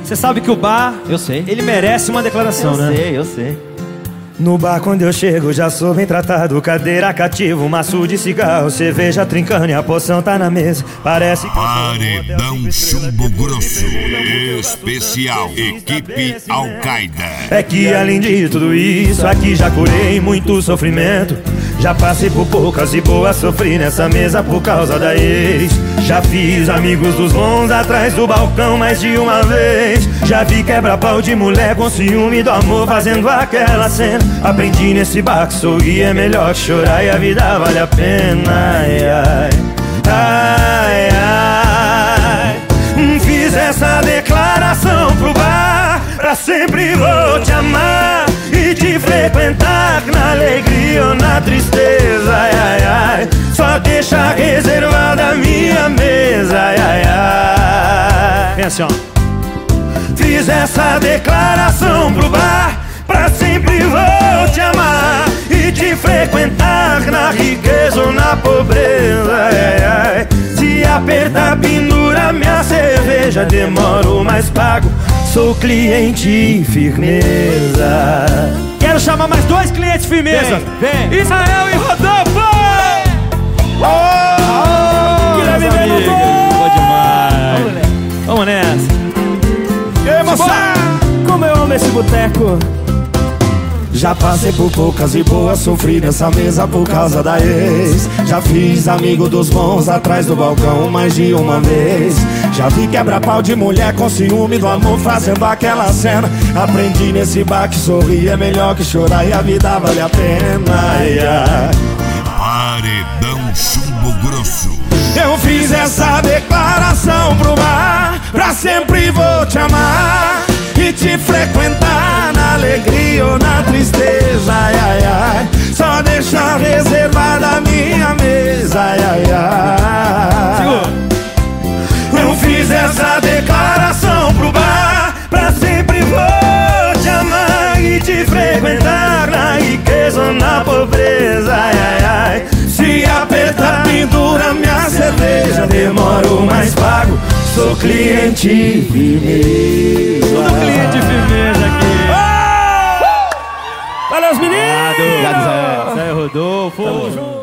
Você sabe que o bar, Eu sei. ele merece uma declaração, né? Eu sei. No bar quando eu chego já sou bem tratado. Cadeira cativa, maço de cigarro, cerveja trincando e a poção tá na mesa. Parece que Paredão Chumbo Grosso Especial Equipe Al-Qaeda. é que além de tudo isso, aqui já curei muito sofrimento. Já passei por poucas e boas, sofri nessa mesa por causa da ex. Já fiz amigos dos bons atrás do balcão mais de uma vez. Já vi quebra-pau de mulher com ciúme do amor fazendo aquela cena. Aprendi nesse bar que sorrir é melhor que chorar e a vida vale a pena. Ai, ai, ai, ai. Fiz essa declaração pro bar: pra sempre vou te amar e te frequentar, na alegria ou na tristeza. Ai, ai, ai. Só deixa reservada a minha mesa. Ai, ai, ai. Vem assim, ó. Fiz essa declaração pro bar: pra sempre vou te amar e te frequentar, na riqueza ou na pobreza. Ai, ai. Se apertar, pendura minha cerveja, demoro mas pago, sou cliente firmeza. Quero chamar mais 2 clientes firmeza. Vem. Israel e Rodolfo! Guilherme Venuto! Bom demais. Vamos nessa. E aí, moça? Como eu amo esse boteco. Já passei por poucas e boas, sofri nessa mesa por causa da ex. Já fiz amigo dos bons atrás do balcão mais de uma vez. Já vi quebra-pau de mulher com ciúme do amor fazendo aquela cena. Aprendi nesse bar que sorrir é melhor que chorar e a vida vale a pena. Ai, ai. Paredão Chumbo Grosso. Eu fiz essa declaração pro bar: pra sempre vou te amar e te frequentar, na alegria ou na tristeza. Ai, ai, ai. Só deixar reservada a minha mesa. Ai, ai, ai. Eu fiz essa declaração pro bar: pra sempre vou te amar e te frequentar, na riqueza ou na pobreza. Ai, ai, ai. Se apertar, pendura minha cerveja, demoro mas pago, sou cliente firmeza. Tudo cliente firmeza aqui. Valeu, os meninos! Obrigado, Zé. Zé Rodolfo. Tamo junto.